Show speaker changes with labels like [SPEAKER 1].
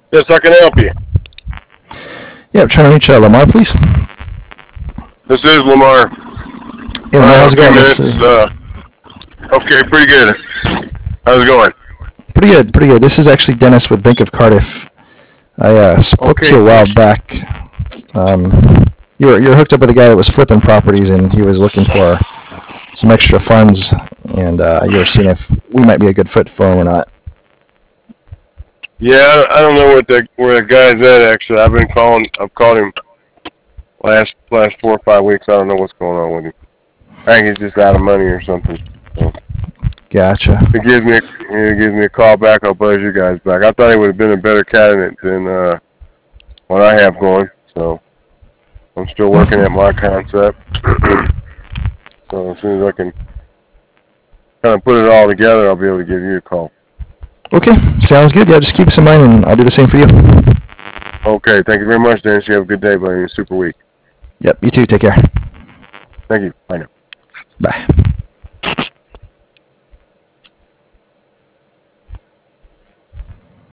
[SPEAKER 1] Yes, how can I help you?
[SPEAKER 2] Yeah, I'm trying to reach Lamar, please.
[SPEAKER 1] This is Lamar.
[SPEAKER 2] Yeah, Lamar,
[SPEAKER 1] A
[SPEAKER 2] how's it
[SPEAKER 1] few
[SPEAKER 2] going?
[SPEAKER 1] minutes. Okay, pretty good. How's it going?
[SPEAKER 2] Pretty good, pretty good. This is actually Dennis with Bank of Cardiff. I spoke to
[SPEAKER 1] Okay.
[SPEAKER 2] you a while back. Um, you're hooked up with a guy that was flipping properties, and he was looking for some extra funds, and you were seeing if we might be a good fit for him or not.
[SPEAKER 1] Yeah, I don't know where that guy's at. Actually, I've been calling. I've called him last 4 or 5 weeks. I don't know what's going on with him. I think he's just out of money or something. So
[SPEAKER 2] Gotcha.
[SPEAKER 1] if he gives me a call back, I'll buzz you guys back. I thought he would have been a better candidate than what I have going. So I'm still working at my concept. So as soon as I can kind of put it all together, I'll be able to give you a call.
[SPEAKER 2] Okay, sounds good. Yeah, just keep us in mind, and I'll do the same for you.
[SPEAKER 1] Okay, thank you very much, Dennis. You have a good day, buddy. Super week.
[SPEAKER 2] Yep, you too. Take care.
[SPEAKER 1] Thank you. Bye now.
[SPEAKER 2] Bye.